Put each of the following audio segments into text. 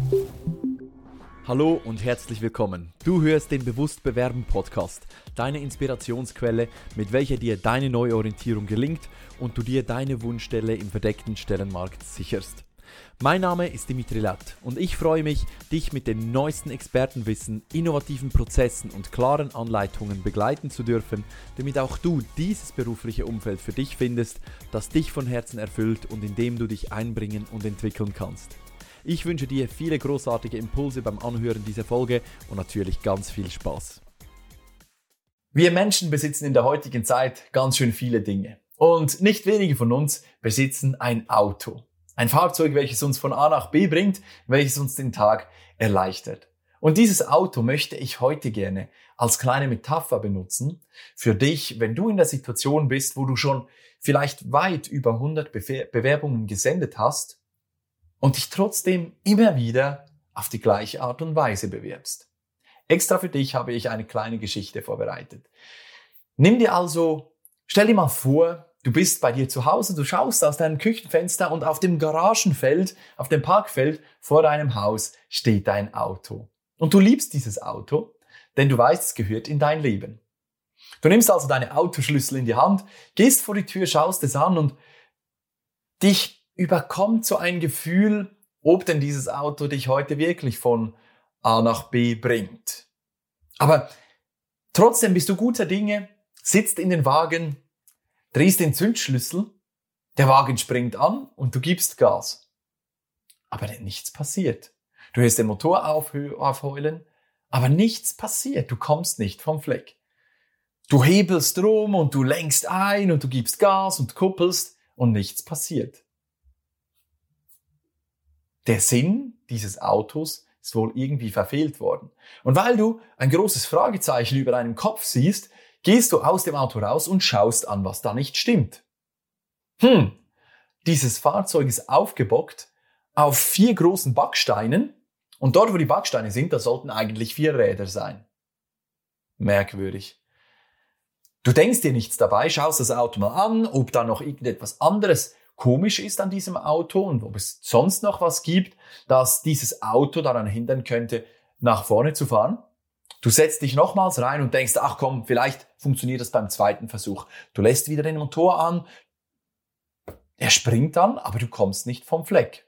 Hallo und herzlich willkommen. Du hörst den Bewusst Bewerben Podcast, deine Inspirationsquelle, mit welcher dir deine Neuorientierung gelingt und du dir deine Wunschstelle im verdeckten Stellenmarkt sicherst. Mein Name ist Dimitri Latt und ich freue mich, dich mit dem neuesten Expertenwissen, innovativen Prozessen und klaren Anleitungen begleiten zu dürfen, damit auch du dieses berufliche Umfeld für dich findest, das dich von Herzen erfüllt und in dem du dich einbringen und entwickeln kannst. Ich wünsche dir viele großartige Impulse beim Anhören dieser Folge und natürlich ganz viel Spaß. Wir Menschen besitzen in der heutigen Zeit ganz schön viele Dinge. Und nicht wenige von uns besitzen ein Auto. Ein Fahrzeug, welches uns von A nach B bringt, welches uns den Tag erleichtert. Und dieses Auto möchte ich heute gerne als kleine Metapher benutzen für dich, wenn du in der Situation bist, wo du schon vielleicht weit über 100 Bewerbungen gesendet hast und dich trotzdem immer wieder auf die gleiche Art und Weise bewirbst. Extra für dich habe ich eine kleine Geschichte vorbereitet. Stell dir mal vor, du bist bei dir zu Hause, du schaust aus deinem Küchenfenster und auf dem Garagenfeld, auf dem Parkfeld vor deinem Haus steht dein Auto. Und du liebst dieses Auto, denn du weißt, es gehört in dein Leben. Du nimmst also deine Autoschlüssel in die Hand, gehst vor die Tür, schaust es an und dich überkommt so ein Gefühl, ob denn dieses Auto dich heute wirklich von A nach B bringt. Aber trotzdem bist du guter Dinge, sitzt in den Wagen, drehst den Zündschlüssel, der Wagen springt an und du gibst Gas. Aber nichts passiert. Du hörst den Motor aufheulen, aber nichts passiert. Du kommst nicht vom Fleck. Du hebelst rum und du lenkst ein und du gibst Gas und kuppelst und nichts passiert. Der Sinn dieses Autos ist wohl irgendwie verfehlt worden. Und weil du ein großes Fragezeichen über deinem Kopf siehst, gehst du aus dem Auto raus und schaust an, was da nicht stimmt. Dieses Fahrzeug ist aufgebockt auf 4 großen Backsteinen und dort, wo die Backsteine sind, da sollten eigentlich 4 Räder sein. Merkwürdig. Du denkst dir nichts dabei, schaust das Auto mal an, ob da noch irgendetwas anderes komisch ist an diesem Auto und ob es sonst noch was gibt, dass dieses Auto daran hindern könnte, nach vorne zu fahren. Du setzt dich nochmals rein und denkst, ach komm, vielleicht funktioniert das beim zweiten Versuch. Du lässt wieder den Motor an, er springt dann, aber du kommst nicht vom Fleck.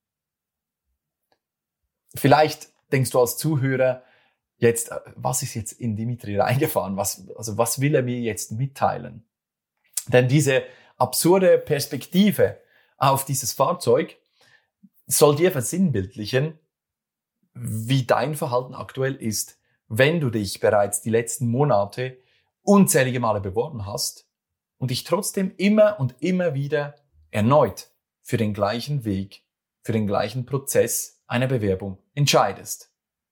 Vielleicht denkst du als Zuhörer jetzt, was ist jetzt in Dimitri reingefahren? Was will er mir jetzt mitteilen? Denn diese absurde Perspektive auf dieses Fahrzeug soll dir versinnbildlichen, wie dein Verhalten aktuell ist, wenn du dich bereits die letzten Monate unzählige Male beworben hast und dich trotzdem immer und immer wieder erneut für den gleichen Weg, für den gleichen Prozess einer Bewerbung entscheidest.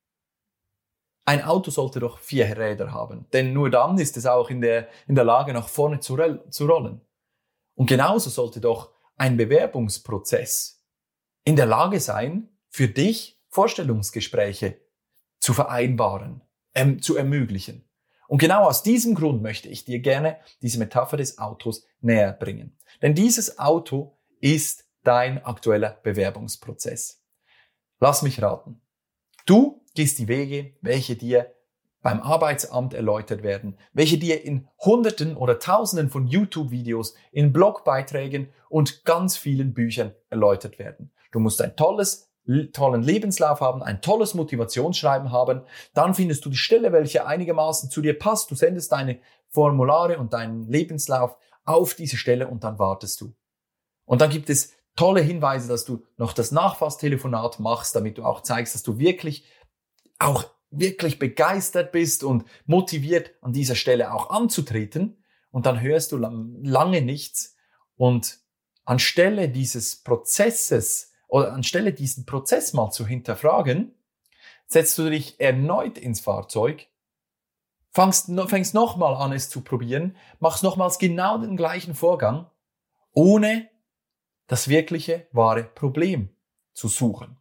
Ein Auto sollte doch 4 Räder haben, denn nur dann ist es auch in der Lage, nach vorne zu rollen. Und genauso sollte doch ein Bewerbungsprozess in der Lage sein, für dich Vorstellungsgespräche zu vereinbaren, zu ermöglichen. Und genau aus diesem Grund möchte ich dir gerne diese Metapher des Autos näher bringen. Denn dieses Auto ist dein aktueller Bewerbungsprozess. Lass mich raten. Du gehst die Wege, welche dir beim Arbeitsamt erläutert werden, welche dir in Hunderten oder Tausenden von YouTube-Videos, in Blogbeiträgen und ganz vielen Büchern erläutert werden. Du musst einen tollen Lebenslauf haben, ein tolles Motivationsschreiben haben, dann findest du die Stelle, welche einigermaßen zu dir passt, du sendest deine Formulare und deinen Lebenslauf auf diese Stelle und dann wartest du. Und dann gibt es tolle Hinweise, dass du noch das Nachfasstelefonat machst, damit du auch zeigst, dass du wirklich begeistert bist und motiviert, an dieser Stelle auch anzutreten. Und dann hörst du lange nichts. Und anstelle diesen Prozess mal zu hinterfragen, setzt du dich erneut ins Fahrzeug, fängst nochmal an, es zu probieren, machst nochmals genau den gleichen Vorgang, ohne das wirkliche, wahre Problem zu suchen.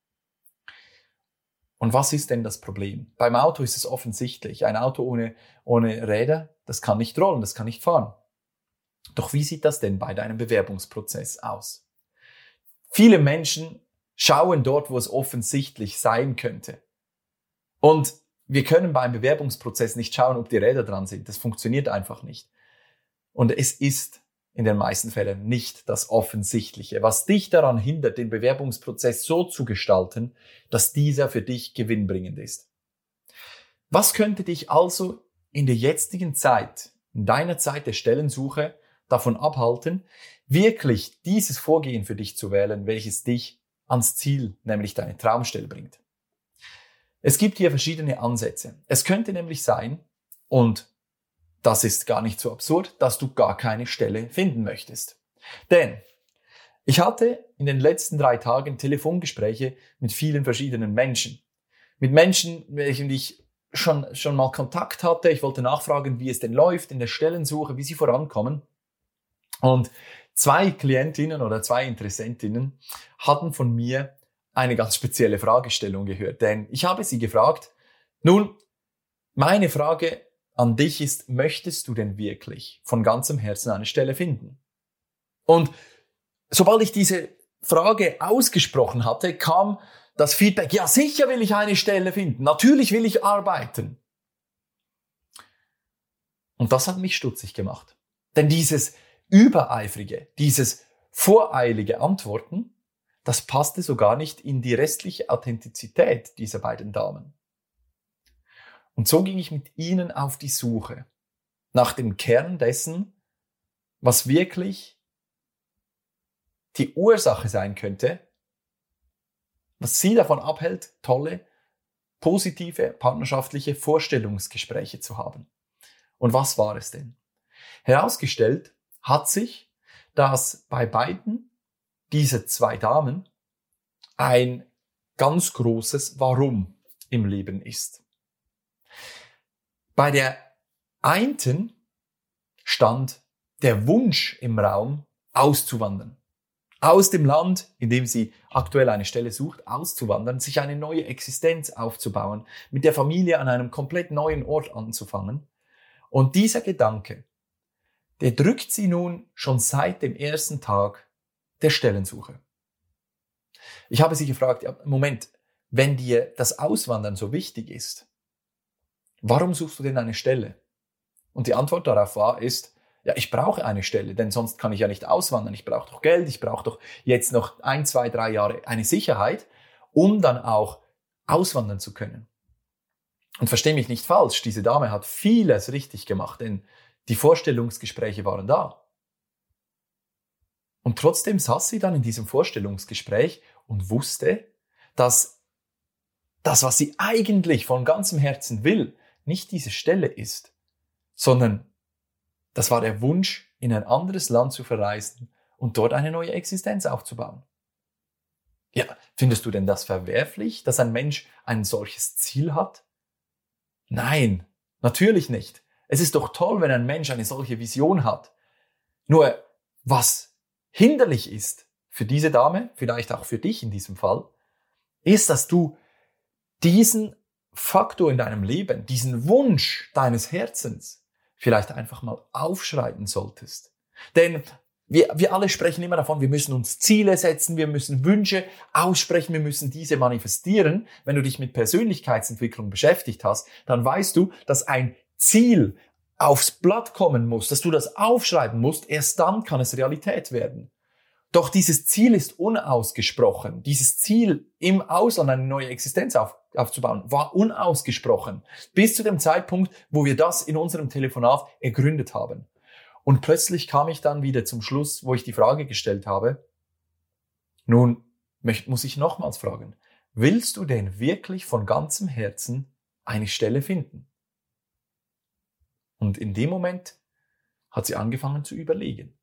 Und was ist denn das Problem? Beim Auto ist es offensichtlich. Ein Auto ohne Räder, das kann nicht rollen, das kann nicht fahren. Doch wie sieht das denn bei deinem Bewerbungsprozess aus? Viele Menschen schauen dort, wo es offensichtlich sein könnte. Und wir können beim Bewerbungsprozess nicht schauen, ob die Räder dran sind. Das funktioniert einfach nicht. Und es ist in den meisten Fällen nicht das Offensichtliche, was dich daran hindert, den Bewerbungsprozess so zu gestalten, dass dieser für dich gewinnbringend ist. Was könnte dich also in der jetzigen Zeit, in deiner Zeit der Stellensuche, davon abhalten, wirklich dieses Vorgehen für dich zu wählen, welches dich ans Ziel, nämlich deine Traumstelle bringt? Es gibt hier verschiedene Ansätze. Es könnte nämlich sein, und das ist gar nicht so absurd, dass du gar keine Stelle finden möchtest. Denn ich hatte in den letzten 3 Tagen Telefongespräche mit vielen verschiedenen Menschen. Mit Menschen, mit welchen ich schon mal Kontakt hatte. Ich wollte nachfragen, wie es denn läuft in der Stellensuche, wie sie vorankommen. Und 2 Klientinnen oder 2 Interessentinnen hatten von mir eine ganz spezielle Fragestellung gehört. Denn ich habe sie gefragt, nun, meine Frage an dich ist, möchtest du denn wirklich von ganzem Herzen eine Stelle finden? Und sobald ich diese Frage ausgesprochen hatte, kam das Feedback, ja sicher will ich eine Stelle finden, natürlich will ich arbeiten. Und das hat mich stutzig gemacht. Denn dieses übereifrige, dieses voreilige Antworten, das passte so gar nicht in die restliche Authentizität dieser beiden Damen. Und so ging ich mit ihnen auf die Suche nach dem Kern dessen, was wirklich die Ursache sein könnte, was sie davon abhält, tolle, positive, partnerschaftliche Vorstellungsgespräche zu haben. Und was war es denn? Herausgestellt hat sich, dass bei beiden dieser 2 Damen ein ganz großes Warum im Leben ist. Bei der einen stand der Wunsch im Raum, auszuwandern. Aus dem Land, in dem sie aktuell eine Stelle sucht, auszuwandern, sich eine neue Existenz aufzubauen, mit der Familie an einem komplett neuen Ort anzufangen. Und dieser Gedanke, der drückt sie nun schon seit dem ersten Tag der Stellensuche. Ich habe sie gefragt, ja, Moment, wenn dir das Auswandern so wichtig ist, warum suchst du denn eine Stelle? Und die Antwort darauf ist, ja, ich brauche eine Stelle, denn sonst kann ich ja nicht auswandern. Ich brauche doch Geld, ich brauche doch jetzt noch 1, 2, 3 Jahre eine Sicherheit, um dann auch auswandern zu können. Und versteh mich nicht falsch, diese Dame hat vieles richtig gemacht, denn die Vorstellungsgespräche waren da. Und trotzdem saß sie dann in diesem Vorstellungsgespräch und wusste, dass das, was sie eigentlich von ganzem Herzen will, nicht diese Stelle ist, sondern das war der Wunsch, in ein anderes Land zu verreisen und dort eine neue Existenz aufzubauen. Ja, findest du denn das verwerflich, dass ein Mensch ein solches Ziel hat? Nein, natürlich nicht. Es ist doch toll, wenn ein Mensch eine solche Vision hat. Nur, was hinderlich ist für diese Dame, vielleicht auch für dich in diesem Fall, ist, dass du diesen Faktor in deinem Leben, diesen Wunsch deines Herzens, vielleicht einfach mal aufschreiben solltest. Denn wir alle sprechen immer davon, wir müssen uns Ziele setzen, wir müssen Wünsche aussprechen, wir müssen diese manifestieren. Wenn du dich mit Persönlichkeitsentwicklung beschäftigt hast, dann weißt du, dass ein Ziel aufs Blatt kommen muss, dass du das aufschreiben musst, erst dann kann es Realität werden. Doch dieses Ziel ist unausgesprochen. Dieses Ziel, im Ausland eine neue Existenz aufzubauen, war unausgesprochen. Bis zu dem Zeitpunkt, wo wir das in unserem Telefonat ergründet haben. Und plötzlich kam ich dann wieder zum Schluss, wo ich die Frage gestellt habe, nun muss ich nochmals fragen, willst du denn wirklich von ganzem Herzen eine Stelle finden? Und in dem Moment hat sie angefangen zu überlegen.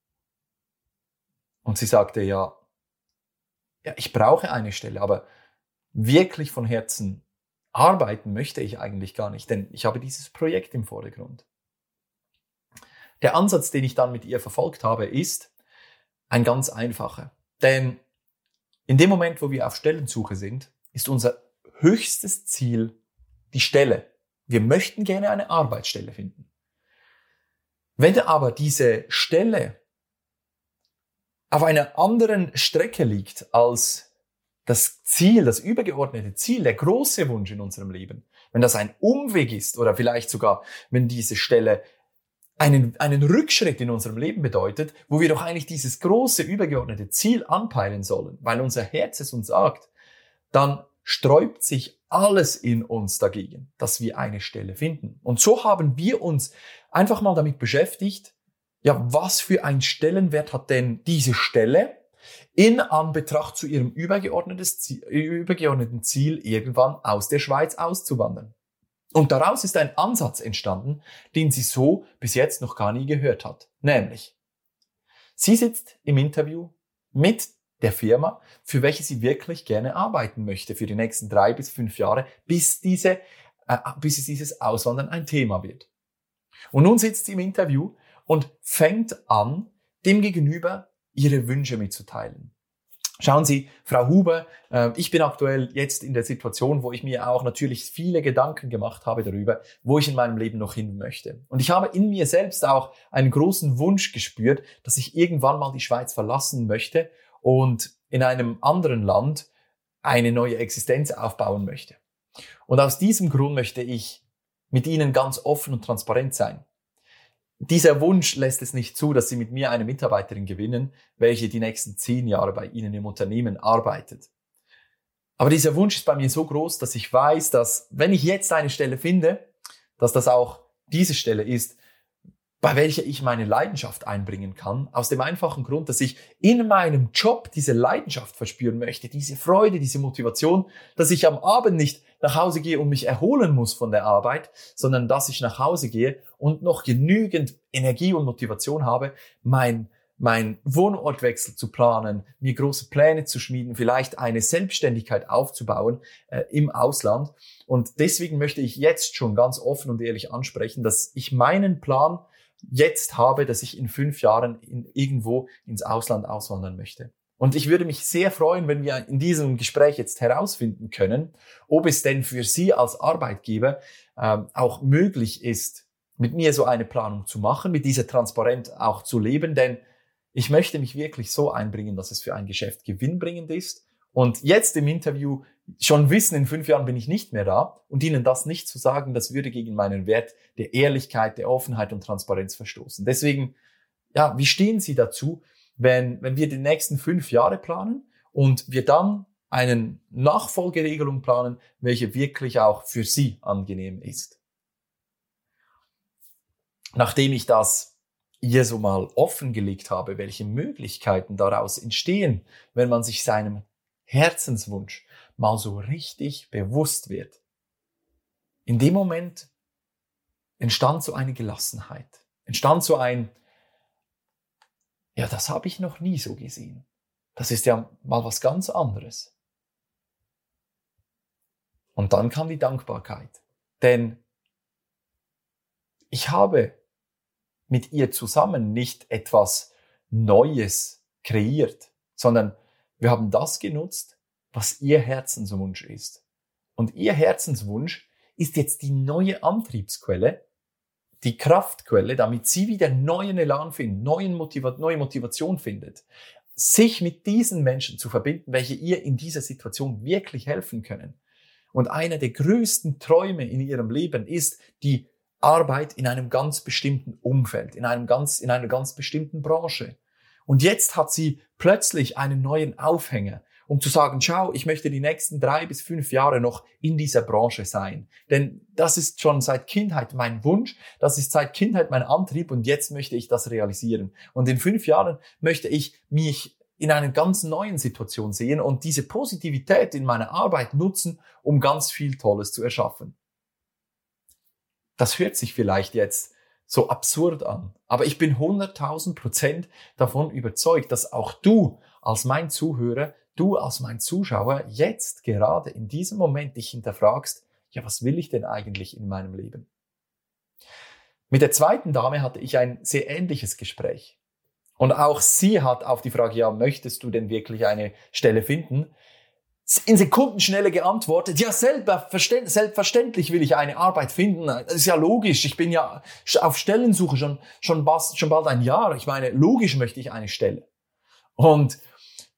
Und sie sagte, ja, ich brauche eine Stelle, aber wirklich von Herzen arbeiten möchte ich eigentlich gar nicht, denn ich habe dieses Projekt im Vordergrund. Der Ansatz, den ich dann mit ihr verfolgt habe, ist ein ganz einfacher. Denn in dem Moment, wo wir auf Stellensuche sind, ist unser höchstes Ziel die Stelle. Wir möchten gerne eine Arbeitsstelle finden. Wenn aber diese Stelle auf einer anderen Strecke liegt als das Ziel, das übergeordnete Ziel, der große Wunsch in unserem Leben, wenn das ein Umweg ist oder vielleicht sogar, wenn diese Stelle einen Rückschritt in unserem Leben bedeutet, wo wir doch eigentlich dieses große übergeordnete Ziel anpeilen sollen, weil unser Herz es uns sagt, dann sträubt sich alles in uns dagegen, dass wir eine Stelle finden. Und so haben wir uns einfach mal damit beschäftigt, ja, was für einen Stellenwert hat denn diese Stelle in Anbetracht zu ihrem übergeordneten Ziel, irgendwann aus der Schweiz auszuwandern. Und daraus ist ein Ansatz entstanden, den sie so bis jetzt noch gar nie gehört hat. Nämlich, sie sitzt im Interview mit der Firma, für welche sie wirklich gerne arbeiten möchte für die nächsten 3 bis 5 Jahre, bis dieses Auswandern ein Thema wird. Und nun sitzt sie im Interview und fängt an, dem Gegenüber ihre Wünsche mitzuteilen. Schauen Sie, Frau Huber, ich bin aktuell jetzt in der Situation, wo ich mir auch natürlich viele Gedanken gemacht habe darüber, wo ich in meinem Leben noch hin möchte. Und ich habe in mir selbst auch einen großen Wunsch gespürt, dass ich irgendwann mal die Schweiz verlassen möchte und in einem anderen Land eine neue Existenz aufbauen möchte. Und aus diesem Grund möchte ich mit Ihnen ganz offen und transparent sein. Dieser Wunsch lässt es nicht zu, dass Sie mit mir eine Mitarbeiterin gewinnen, welche die nächsten 10 Jahre bei Ihnen im Unternehmen arbeitet. Aber dieser Wunsch ist bei mir so groß, dass ich weiß, dass wenn ich jetzt eine Stelle finde, dass das auch diese Stelle ist, bei welcher ich meine Leidenschaft einbringen kann. Aus dem einfachen Grund, dass ich in meinem Job diese Leidenschaft verspüren möchte, diese Freude, diese Motivation, dass ich am Abend nicht nach Hause gehe und mich erholen muss von der Arbeit, sondern dass ich nach Hause gehe und noch genügend Energie und Motivation habe, mein Wohnortwechsel zu planen, mir große Pläne zu schmieden, vielleicht eine Selbstständigkeit aufzubauen im Ausland. Und deswegen möchte ich jetzt schon ganz offen und ehrlich ansprechen, dass ich meinen Plan jetzt habe, dass ich in 5 Jahren irgendwo ins Ausland auswandern möchte. Und ich würde mich sehr freuen, wenn wir in diesem Gespräch jetzt herausfinden können, ob es denn für Sie als Arbeitgeber auch möglich ist, mit mir so eine Planung zu machen, mit dieser Transparenz auch zu leben, denn ich möchte mich wirklich so einbringen, dass es für ein Geschäft gewinnbringend ist. Und jetzt im Interview schon wissen, in 5 Jahren bin ich nicht mehr da und Ihnen das nicht zu sagen, das würde gegen meinen Wert der Ehrlichkeit, der Offenheit und Transparenz verstoßen. Deswegen, ja, wie stehen Sie dazu, wenn wir die nächsten 5 Jahre planen und wir dann eine Nachfolgeregelung planen, welche wirklich auch für Sie angenehm ist? Nachdem ich das hier so mal offengelegt habe, welche Möglichkeiten daraus entstehen, wenn man sich seinem Herzenswunsch mal so richtig bewusst wird. In dem Moment entstand so eine Gelassenheit, entstand so ein, ja, das habe ich noch nie so gesehen. Das ist ja mal was ganz anderes. Und dann kam die Dankbarkeit, denn ich habe mit ihr zusammen nicht etwas Neues kreiert, sondern wir haben das genutzt, was ihr Herzenswunsch ist. Und ihr Herzenswunsch ist jetzt die neue Antriebsquelle, die Kraftquelle, damit sie wieder neuen Elan findet, neue Motivation findet, sich mit diesen Menschen zu verbinden, welche ihr in dieser Situation wirklich helfen können. Und einer der größten Träume in ihrem Leben ist die Arbeit in einem ganz bestimmten Umfeld, in einer ganz bestimmten Branche. Und jetzt hat sie plötzlich einen neuen Aufhänger, um zu sagen, schau, ich möchte die nächsten 3 bis 5 Jahre noch in dieser Branche sein. Denn das ist schon seit Kindheit mein Wunsch, das ist seit Kindheit mein Antrieb und jetzt möchte ich das realisieren. Und in 5 Jahren möchte ich mich in einer ganz neuen Situation sehen und diese Positivität in meiner Arbeit nutzen, um ganz viel Tolles zu erschaffen. Das hört sich vielleicht jetzt so absurd an, aber ich bin 100.000% davon überzeugt, dass auch du als mein Zuhörer, du als mein Zuschauer jetzt gerade in diesem Moment dich hinterfragst, ja, was will ich denn eigentlich in meinem Leben? Mit der zweiten Dame hatte ich ein sehr ähnliches Gespräch. Und auch sie hat auf die Frage, ja, möchtest du denn wirklich eine Stelle finden, in Sekundenschnelle geantwortet, ja, selbstverständlich will ich eine Arbeit finden. Das ist ja logisch. Ich bin ja auf Stellensuche schon bald ein Jahr. Ich meine, logisch möchte ich eine Stelle. Und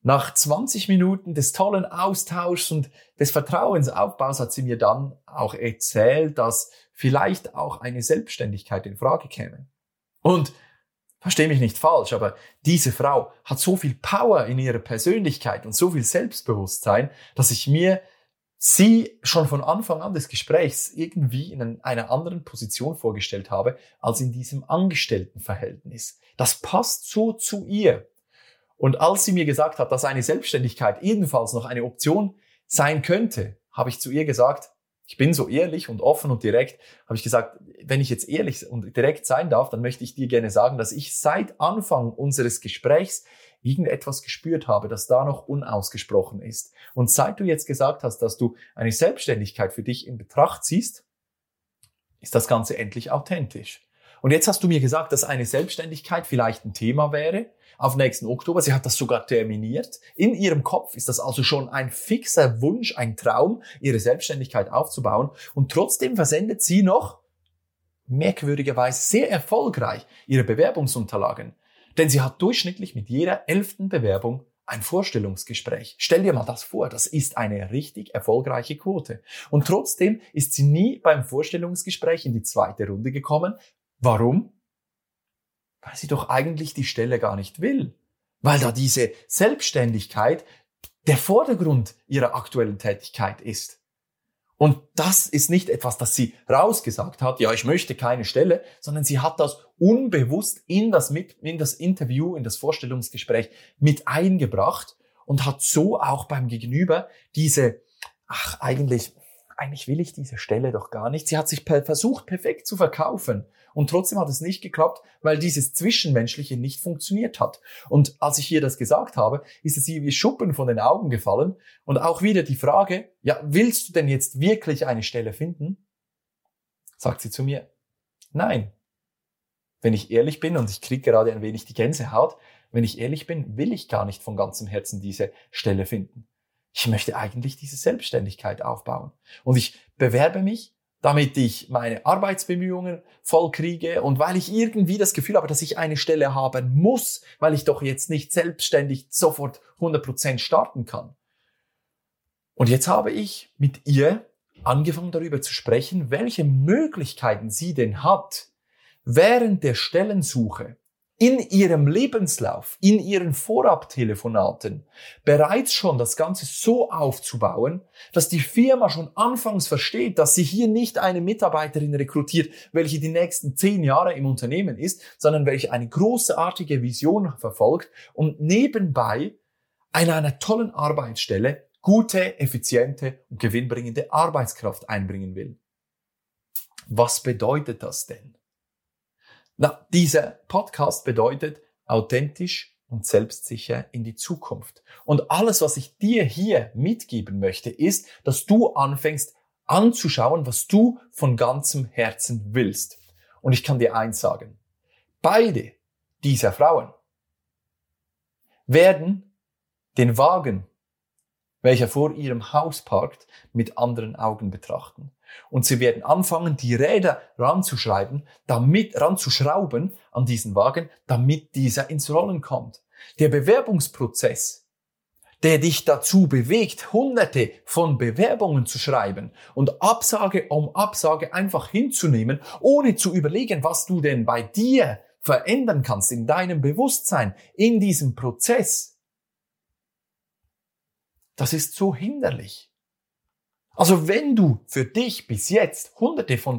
Nach 20 Minuten des tollen Austauschs und des Vertrauensaufbaus hat sie mir dann auch erzählt, dass vielleicht auch eine Selbstständigkeit in Frage käme. Und versteh mich nicht falsch, aber diese Frau hat so viel Power in ihrer Persönlichkeit und so viel Selbstbewusstsein, dass ich mir sie schon von Anfang an des Gesprächs irgendwie in einer anderen Position vorgestellt habe, als in diesem Angestelltenverhältnis. Das passt so zu ihr. Und als sie mir gesagt hat, dass eine Selbstständigkeit ebenfalls noch eine Option sein könnte, habe ich zu ihr gesagt, ich bin so ehrlich und offen und direkt, habe ich gesagt, wenn ich jetzt ehrlich und direkt sein darf, dann möchte ich dir gerne sagen, dass ich seit Anfang unseres Gesprächs irgendetwas gespürt habe, das da noch unausgesprochen ist. Und seit du jetzt gesagt hast, dass du eine Selbstständigkeit für dich in Betracht ziehst, ist das Ganze endlich authentisch. Und jetzt hast du mir gesagt, dass eine Selbstständigkeit vielleicht ein Thema wäre auf nächsten Oktober. Sie hat das sogar terminiert. In ihrem Kopf ist das also schon ein fixer Wunsch, ein Traum, ihre Selbstständigkeit aufzubauen. Und trotzdem versendet sie noch, merkwürdigerweise sehr erfolgreich, ihre Bewerbungsunterlagen. Denn sie hat durchschnittlich mit jeder 11. Bewerbung ein Vorstellungsgespräch. Stell dir mal das vor, das ist eine richtig erfolgreiche Quote. Und trotzdem ist sie nie beim Vorstellungsgespräch in die 2. Runde gekommen. Warum? Weil sie doch eigentlich die Stelle gar nicht will. Weil da diese Selbstständigkeit der Vordergrund ihrer aktuellen Tätigkeit ist. Und das ist nicht etwas, das sie rausgesagt hat, ja, ich möchte keine Stelle, sondern sie hat das unbewusst in das Interview, in das Vorstellungsgespräch mit eingebracht und hat so auch beim Gegenüber diese, eigentlich will ich diese Stelle doch gar nicht. Sie hat sich versucht, perfekt zu verkaufen. Und trotzdem hat es nicht geklappt, weil dieses Zwischenmenschliche nicht funktioniert hat. Und als ich ihr das gesagt habe, ist es ihr wie Schuppen von den Augen gefallen. Und auch wieder die Frage, ja, willst du denn jetzt wirklich eine Stelle finden? Sagt sie zu mir, nein. Wenn ich ehrlich bin, und ich kriege gerade ein wenig die Gänsehaut, wenn ich ehrlich bin, will ich gar nicht von ganzem Herzen diese Stelle finden. Ich möchte eigentlich diese Selbstständigkeit aufbauen. Und ich bewerbe mich, damit ich meine Arbeitsbemühungen voll kriege und weil ich irgendwie das Gefühl habe, dass ich eine Stelle haben muss, weil ich doch jetzt nicht selbstständig sofort 100% starten kann. Und jetzt habe ich mit ihr angefangen darüber zu sprechen, welche Möglichkeiten sie denn hat, während der Stellensuche in ihrem Lebenslauf, in ihren Vorabtelefonaten bereits schon das Ganze so aufzubauen, dass die Firma schon anfangs versteht, dass sie hier nicht eine Mitarbeiterin rekrutiert, welche die nächsten 10 Jahre im Unternehmen ist, sondern welche eine großartige Vision verfolgt und nebenbei an einer tollen Arbeitsstelle gute, effiziente und gewinnbringende Arbeitskraft einbringen will. Was bedeutet das denn? Na, dieser Podcast bedeutet authentisch und selbstsicher in die Zukunft. Und alles, was ich dir hier mitgeben möchte, ist, dass du anfängst anzuschauen, was du von ganzem Herzen willst. Und ich kann dir eins sagen. Beide dieser Frauen werden den Wagen, welcher vor ihrem Haus parkt, mit anderen Augen betrachten. Und sie werden anfangen, die Räder ranzuschrauben an diesen Wagen, damit dieser ins Rollen kommt. Der Bewerbungsprozess, der dich dazu bewegt, hunderte von Bewerbungen zu schreiben und Absage um Absage einfach hinzunehmen, ohne zu überlegen, was du denn bei dir verändern kannst, in deinem Bewusstsein, in diesem Prozess. Das ist so hinderlich. Also wenn du für dich bis jetzt hunderte von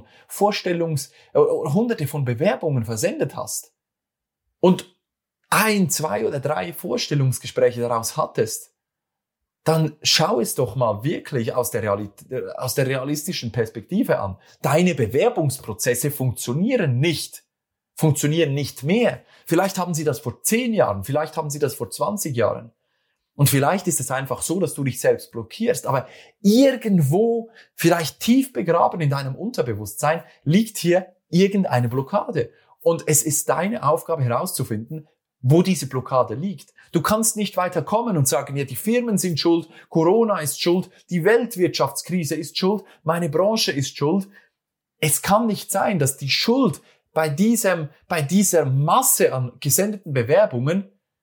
Bewerbungen versendet hast und 1, 2 oder 3 Vorstellungsgespräche daraus hattest, dann schau es doch mal wirklich aus der realistischen Perspektive an. Deine Bewerbungsprozesse funktionieren nicht mehr. Vielleicht haben sie das vor 10 Jahren, vielleicht haben sie das vor 20 Jahren. Und vielleicht ist es einfach so, dass du dich selbst blockierst, aber irgendwo, vielleicht tief begraben in deinem Unterbewusstsein, liegt hier irgendeine Blockade. Und es ist deine Aufgabe herauszufinden, wo diese Blockade liegt. Du kannst nicht weiterkommen und sagen, ja, die Firmen sind schuld, Corona ist schuld, die Weltwirtschaftskrise ist schuld, meine Branche ist schuld. Es kann nicht sein, dass die Schuld bei dieser Masse an gesendeten Bewerbungen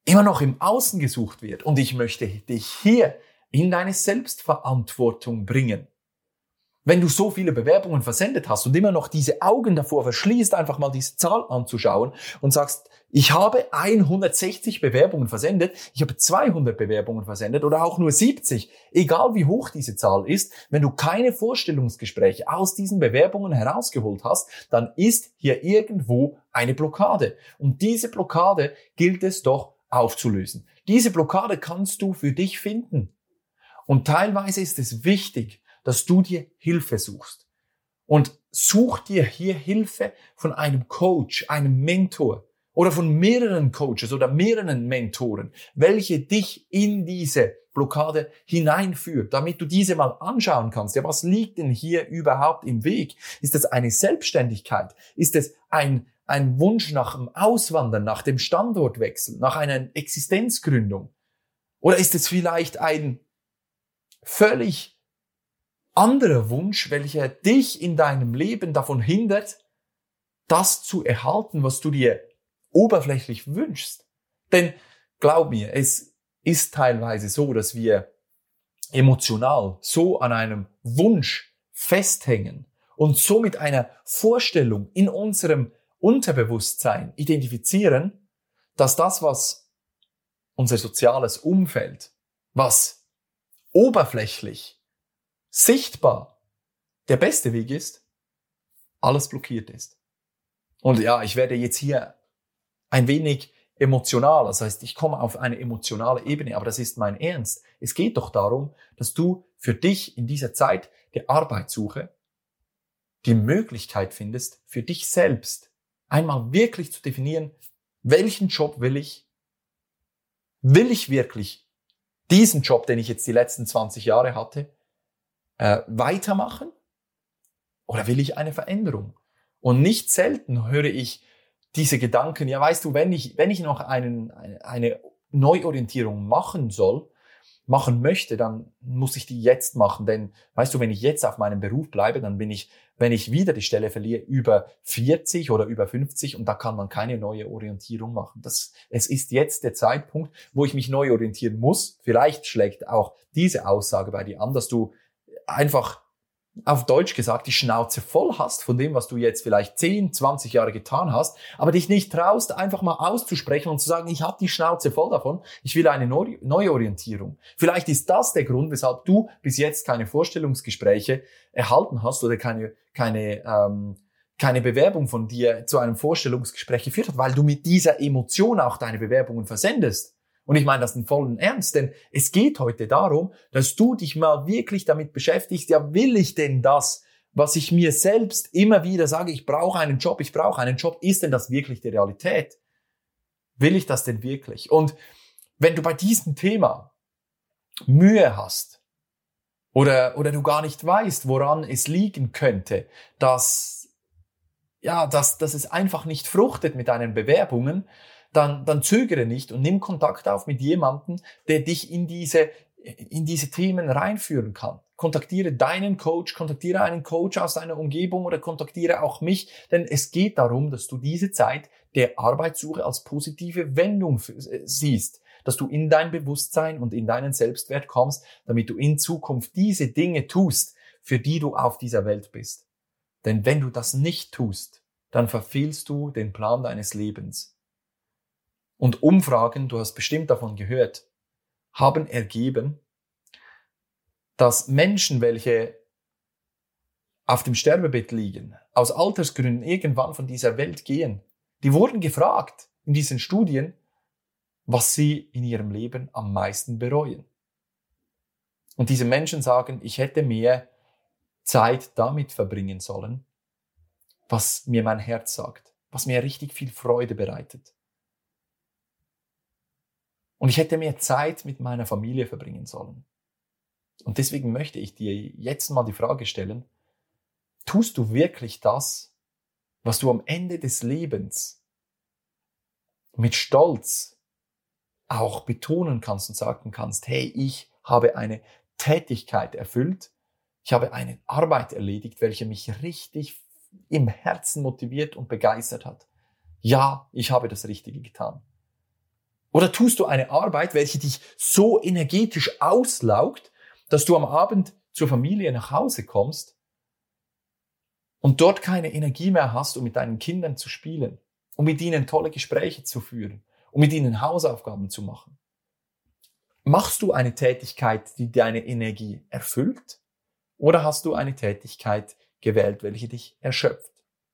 immer noch im Außen gesucht wird. Und ich möchte dich hier in deine Selbstverantwortung bringen. Wenn du so viele Bewerbungen versendet hast und immer noch diese Augen davor verschließt, einfach mal diese Zahl anzuschauen und sagst, ich habe 160 Bewerbungen versendet, ich habe 200 Bewerbungen versendet oder auch nur 70, egal wie hoch diese Zahl ist, wenn du keine Vorstellungsgespräche aus diesen Bewerbungen herausgeholt hast, dann ist hier irgendwo eine Blockade. Und diese Blockade gilt es doch aufzulösen. Diese Blockade kannst du für dich finden. Und teilweise ist es wichtig, dass du dir Hilfe suchst. Und such dir hier Hilfe von einem Coach, einem Mentor oder von mehreren Coaches oder mehreren Mentoren, welche dich in diese Blockade hineinführt, damit du diese mal anschauen kannst. Ja, was liegt denn hier überhaupt im Weg? Ist es eine Selbstständigkeit? Ist es ein Wunsch nach dem Auswandern, nach dem Standortwechsel, nach einer Existenzgründung? Oder ist es vielleicht ein völlig anderer Wunsch, welcher dich in deinem Leben davon hindert, das zu erhalten, was du dir oberflächlich wünschst? Denn glaub mir, es ist teilweise so, dass wir emotional so an einem Wunsch festhängen und so mit einer Vorstellung in unserem Unterbewusstsein identifizieren, dass das, was unser soziales Umfeld, was oberflächlich sichtbar der beste Weg ist, alles blockiert ist. Und ja, ich werde jetzt hier ein wenig emotional, das heißt, ich komme auf eine emotionale Ebene, aber das ist mein Ernst. Es geht doch darum, dass du für dich in dieser Zeit der Arbeitssuche die Möglichkeit findest, für dich selbst einmal wirklich zu definieren, welchen Job will ich? Will ich wirklich diesen Job, den ich jetzt die letzten 20 Jahre hatte, weitermachen? Oder will ich eine Veränderung? Und nicht selten höre ich diese Gedanken, ja, weißt du, wenn ich noch eine Neuorientierung machen möchte, dann muss ich die jetzt machen. Denn, weißt du, wenn ich jetzt auf meinem Beruf bleibe, dann bin ich, wenn ich wieder die Stelle verliere, über 40 oder über 50 und da kann man keine neue Orientierung machen. Es ist jetzt der Zeitpunkt, wo ich mich neu orientieren muss. Vielleicht schlägt auch diese Aussage bei dir an, dass du einfach auf Deutsch gesagt die Schnauze voll hast von dem, was du jetzt vielleicht 10, 20 Jahre getan hast, aber dich nicht traust, einfach mal auszusprechen und zu sagen, ich habe die Schnauze voll davon, ich will eine Neuorientierung. Vielleicht ist das der Grund, weshalb du bis jetzt keine Vorstellungsgespräche erhalten hast oder keine Bewerbung von dir zu einem Vorstellungsgespräch geführt hat, weil du mit dieser Emotion auch deine Bewerbungen versendest. Und ich meine das in vollem Ernst, denn es geht heute darum, dass du dich mal wirklich damit beschäftigst, ja, will ich denn das, was ich mir selbst immer wieder sage, ich brauche einen Job, ist denn das wirklich die Realität? Will ich das denn wirklich? Und wenn du bei diesem Thema Mühe hast oder du gar nicht weißt, woran es liegen könnte, dass es einfach nicht fruchtet mit deinen Bewerbungen, dann zögere nicht und nimm Kontakt auf mit jemandem, der dich in diese Themen reinführen kann. Kontaktiere deinen Coach, kontaktiere einen Coach aus deiner Umgebung oder kontaktiere auch mich, denn es geht darum, dass du diese Zeit der Arbeitssuche als positive Wendung siehst, dass du in dein Bewusstsein und in deinen Selbstwert kommst, damit du in Zukunft diese Dinge tust, für die du auf dieser Welt bist. Denn wenn du das nicht tust, dann verfehlst du den Plan deines Lebens. Und Umfragen, du hast bestimmt davon gehört, haben ergeben, dass Menschen, welche auf dem Sterbebett liegen, aus Altersgründen irgendwann von dieser Welt gehen, die wurden gefragt in diesen Studien, was sie in ihrem Leben am meisten bereuen. Und diese Menschen sagen, ich hätte mehr Zeit damit verbringen sollen, was mir mein Herz sagt, was mir richtig viel Freude bereitet. Und ich hätte mehr Zeit mit meiner Familie verbringen sollen. Und deswegen möchte ich dir jetzt mal die Frage stellen, tust du wirklich das, was du am Ende des Lebens mit Stolz auch betonen kannst und sagen kannst, hey, ich habe eine Tätigkeit erfüllt, ich habe eine Arbeit erledigt, welche mich richtig im Herzen motiviert und begeistert hat. Ja, ich habe das Richtige getan. Oder tust du eine Arbeit, welche dich so energetisch auslaugt, dass du am Abend zur Familie nach Hause kommst und dort keine Energie mehr hast, um mit deinen Kindern zu spielen, um mit ihnen tolle Gespräche zu führen, um mit ihnen Hausaufgaben zu machen? Machst du eine Tätigkeit, die deine Energie erfüllt, oder hast du eine Tätigkeit gewählt, welche dich erschöpft?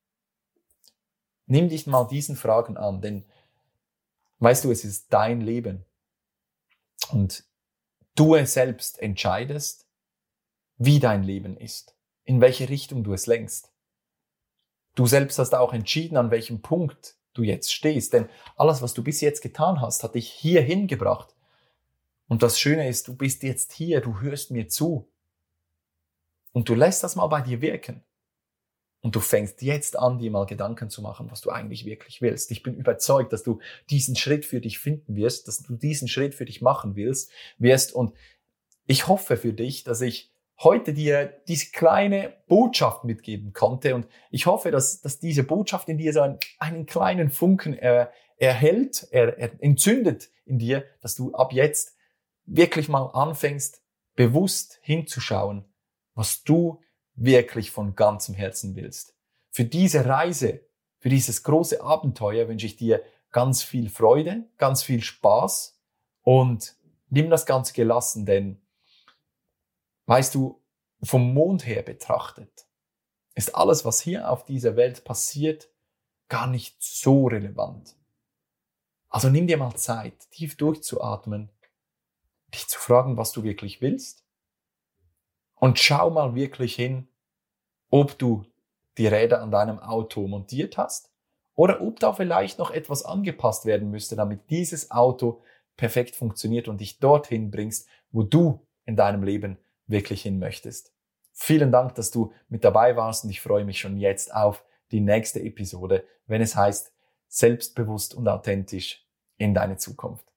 Nimm dich mal diesen Fragen an, denn weißt du, es ist dein Leben und du selbst entscheidest, wie dein Leben ist, in welche Richtung du es lenkst. Du selbst hast auch entschieden, an welchem Punkt du jetzt stehst, denn alles, was du bis jetzt getan hast, hat dich hierhin gebracht. Und das Schöne ist, du bist jetzt hier, du hörst mir zu und du lässt das mal bei dir wirken. Und du fängst jetzt an, dir mal Gedanken zu machen, was du eigentlich wirklich willst. Ich bin überzeugt, dass du diesen Schritt für dich finden wirst, dass du diesen Schritt für dich machen wirst. Und ich hoffe für dich, dass ich heute dir diese kleine Botschaft mitgeben konnte. Und ich hoffe, dass diese Botschaft in dir so einen kleinen Funken erhält, entzündet in dir, dass du ab jetzt wirklich mal anfängst, bewusst hinzuschauen, was du wirklich von ganzem Herzen willst. Für diese Reise, für dieses große Abenteuer wünsche ich dir ganz viel Freude, ganz viel Spaß und nimm das ganz gelassen, denn weißt du, vom Mond her betrachtet, ist alles, was hier auf dieser Welt passiert, gar nicht so relevant. Also nimm dir mal Zeit, tief durchzuatmen, dich zu fragen, was du wirklich willst. Und schau mal wirklich hin, ob du die Räder an deinem Auto montiert hast oder ob da vielleicht noch etwas angepasst werden müsste, damit dieses Auto perfekt funktioniert und dich dorthin bringst, wo du in deinem Leben wirklich hin möchtest. Vielen Dank, dass du mit dabei warst und ich freue mich schon jetzt auf die nächste Episode, wenn es heißt, selbstbewusst und authentisch in deine Zukunft.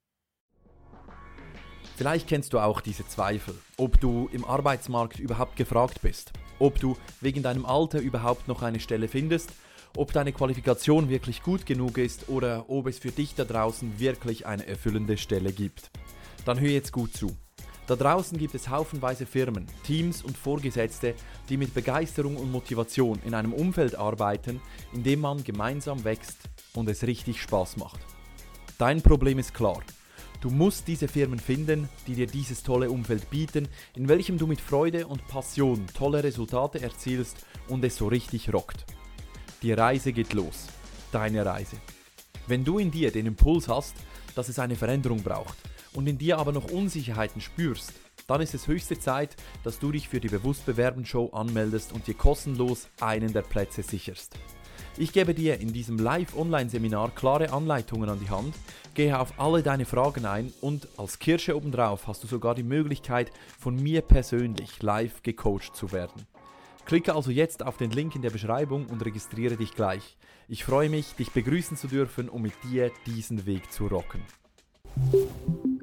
Vielleicht kennst du auch diese Zweifel, ob du im Arbeitsmarkt überhaupt gefragt bist, ob du wegen deinem Alter überhaupt noch eine Stelle findest, ob deine Qualifikation wirklich gut genug ist oder ob es für dich da draußen wirklich eine erfüllende Stelle gibt. Dann hör jetzt gut zu. Da draußen gibt es haufenweise Firmen, Teams und Vorgesetzte, die mit Begeisterung und Motivation in einem Umfeld arbeiten, in dem man gemeinsam wächst und es richtig Spaß macht. Dein Problem ist klar. Du musst diese Firmen finden, die dir dieses tolle Umfeld bieten, in welchem du mit Freude und Passion tolle Resultate erzielst und es so richtig rockt. Die Reise geht los. Deine Reise. Wenn du in dir den Impuls hast, dass es eine Veränderung braucht und in dir aber noch Unsicherheiten spürst, dann ist es höchste Zeit, dass du dich für die Bewusst-Bewerben-Show anmeldest und dir kostenlos einen der Plätze sicherst. Ich gebe dir in diesem Live-Online-Seminar klare Anleitungen an die Hand, gehe auf alle deine Fragen ein und als Kirsche obendrauf hast du sogar die Möglichkeit, von mir persönlich live gecoacht zu werden. Klicke also jetzt auf den Link in der Beschreibung und registriere dich gleich. Ich freue mich, dich begrüßen zu dürfen, um mit dir diesen Weg zu rocken.